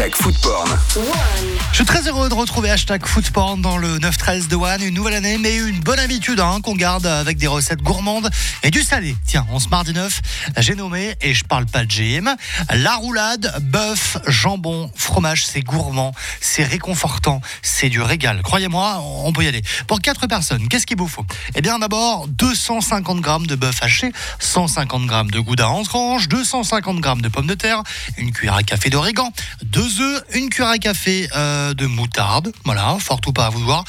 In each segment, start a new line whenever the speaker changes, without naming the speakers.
#foodporn.
Je suis très heureux de retrouver #foodporn dans le 9-13 de One. Une nouvelle année, mais une bonne habitude qu'on garde avec des recettes gourmandes et du salé. Tiens, en ce mardi 9, j'ai nommé, et je parle pas de GM, la roulade, bœuf, jambon, fromage. C'est gourmand, c'est réconfortant, c'est du régal. Croyez-moi, on peut y aller. Pour 4 personnes, qu'est-ce qu'il vous faut ? Eh bien d'abord, 250 grammes de bœuf haché, 150 grammes de gouda en tranches, 250 grammes de pommes de terre, une cuillère à café d'origan, 2 œufs, une cuillère à café de moutarde, voilà, fort ou pas à vouloir,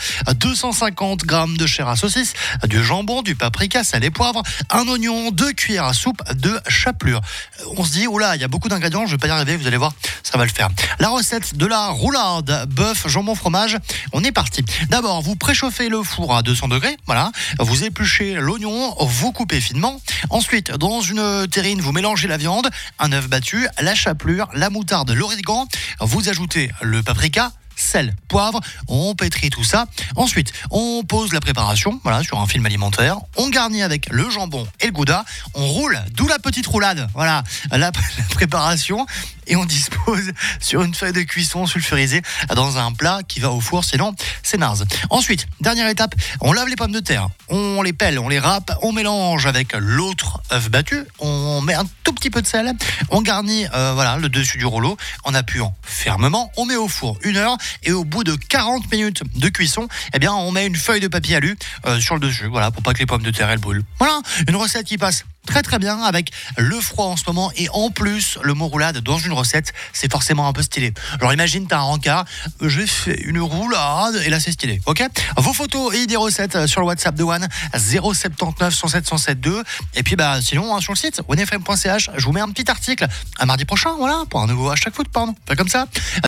250 grammes de chair à saucisse, du jambon, du paprika, sel et poivre, un oignon, 2 cuillères à soupe de chapelure. On se dit, oula, il y a beaucoup d'ingrédients, je vais pas y arriver, vous allez voir, ça va le faire. La recette de la roulade, bœuf, jambon, fromage, on est parti. D'abord, vous préchauffez le four à 200 degrés, voilà, vous épluchez l'oignon, vous coupez finement. Ensuite, dans une terrine, vous mélangez la viande, un œuf battu, la chapelure, la moutarde, l'origan, vous ajoutez le paprika, sel, poivre, on pétrit tout ça. Ensuite, on pose la préparation, voilà, sur un film alimentaire. On garnit avec le jambon et le gouda. On roule, d'où la petite roulade. Voilà, la préparation. Et on dispose sur une feuille de cuisson sulfurisée dans un plat qui va au four, sinon c'est naze. Ensuite, dernière étape, on lave les pommes de terre. On les pèle, on les râpe, on mélange avec l'autre œuf battu. On met un tout petit peu de sel. On garnit voilà, le dessus du rouleau en appuyant fermement. On met au four 1 heure. Et au bout de 40 minutes de cuisson, eh bien, on met une feuille de papier alu sur le dessus, voilà, pour pas que les pommes de terre elles brûlent. Voilà, une recette qui passe très très bien avec le froid en ce moment, et en plus le mot roulade dans une recette, c'est forcément un peu stylé. Alors imagine, t'as un rencard, j'ai fait une roulade, et là c'est stylé, ok ? Vos photos et des recettes sur le WhatsApp de One, 079 107 107 et puis sinon sur le site onefm.ch, je vous mets un petit article à mardi prochain, voilà, pour un nouveau #foodporn. Fait comme ça.